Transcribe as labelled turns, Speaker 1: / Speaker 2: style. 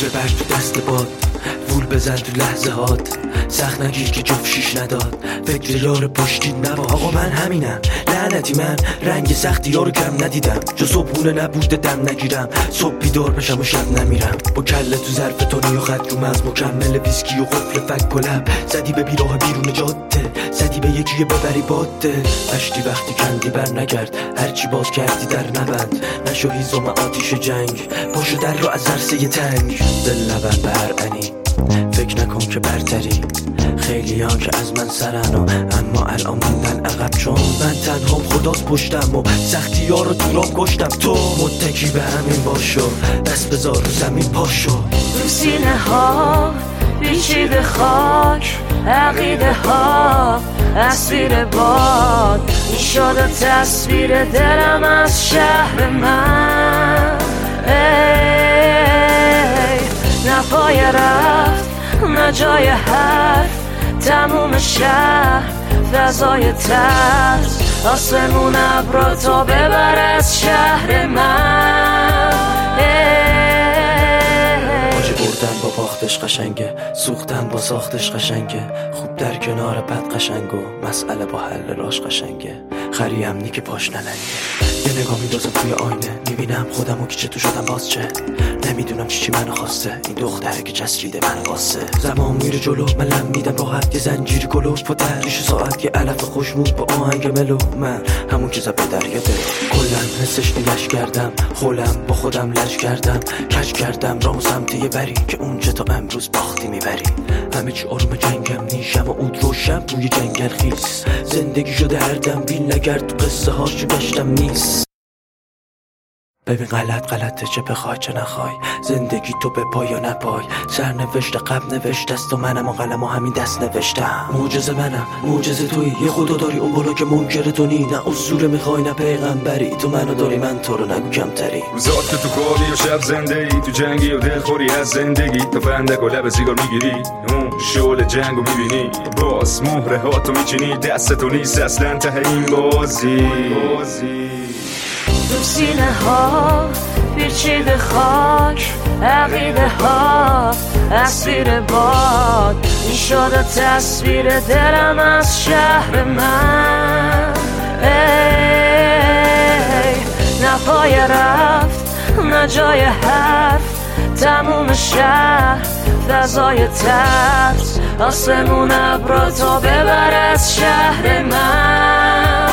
Speaker 1: عطر بر تو دست باد، وول بزن تو لحظه هات، سخت نگیر که جفت شیش نداد، فکر یار پشتی نباش. آقا من همینم لعنتی، من رنگ سختی یارو کم ندیدم، جو صبحونه نبوده دم نگیرم، صبح بیدار بشم و شب نمیرم، با کله تو ظرف تونی و خط رو مز، مکمل ویسکی و قفل فک و لب، زدی به بیراه بیرون جاده، زدی به یکی ببری باده، پشتی وقتی کندی بر نگرد، هرچی باز کردی در نبند، نشو هیزم آتیش جنگ، پاشو در رو از عرصه تنگ، دل نبند به هر انی، فکر نکن که برتری، خیلی ها که از من سرن و اما الان موندن عقب، چون من تنهام خداست پشتم و سختی ها رو تو راه کشتم، تو متکی به همین باشو، دست بذار رو زمین پاشو.
Speaker 2: تو سینه ها پیچیده خاک، عقیده ها اسیر باد، این شده تصویر دلم از شهر من، نه پای رفت نه جای حرف، تموم شهر فضای ترس، آسمون ابرا تا ببر از شهر من.
Speaker 1: باجه بردن با باختش قشنگه، سوختن با ساختش قشنگه، خوب در کنار بد قشنگ و مسئله با حل راش قشنگه، خری امنی که پاش نلنگه، یه نگاه میدازم توی آینه، میبینم خودم و که چه تو شدم باز چه، نمیدونم چی منو خواسته، این دختره که چسبیده منو واسه، زمان میره جلو من لم میدم راحت، یه زنجیری کلوف و تحریش ساعت، یه علف خوشمود با آهنگ ملو، من همون که زب به دریا دلو، کلن حسش نیلش کردم، خولم با خودم لج کردم، کج کردم راه سمت یه بری که اونجا تا امروز باختی میبری، همه چی آروم جنگم نیشم و اود روشم روی جنگل خیس، زندگی شده هر دم بیل نگرد تو قصه هاش گشتم نیست. ببین غلطه، چه بخوای چه نخوای، زندگی تو به پای یا نپای، سر نوشته قبل نوشته است و منم و قلم و همین دست نوشتم، معجزه منم معجزه تویی، یه خدا داری اون بالا که منکر تو نی، نه اسطوره میخوای نه پیغمبری، تو منو داری من تو رو نگو کمتری،
Speaker 3: روزات که تو کاری و شب زنده ای، تو جنگی و دلخوری از زندگی، تو فندک و لب سیگار میگیری، اون شعل جنگو میبینی، باز مهره ها تو میچینی، دست تو نیست اصلا ته این بازی.
Speaker 2: تو سینه ها پیچیده خاک، عقیده ها اسیر باد، این شده تصویر دلم از شهر من، نه پای رفت نه جای حرف، تموم شهر فضای ترس، آسمون ابرا تا ببر از شهر من.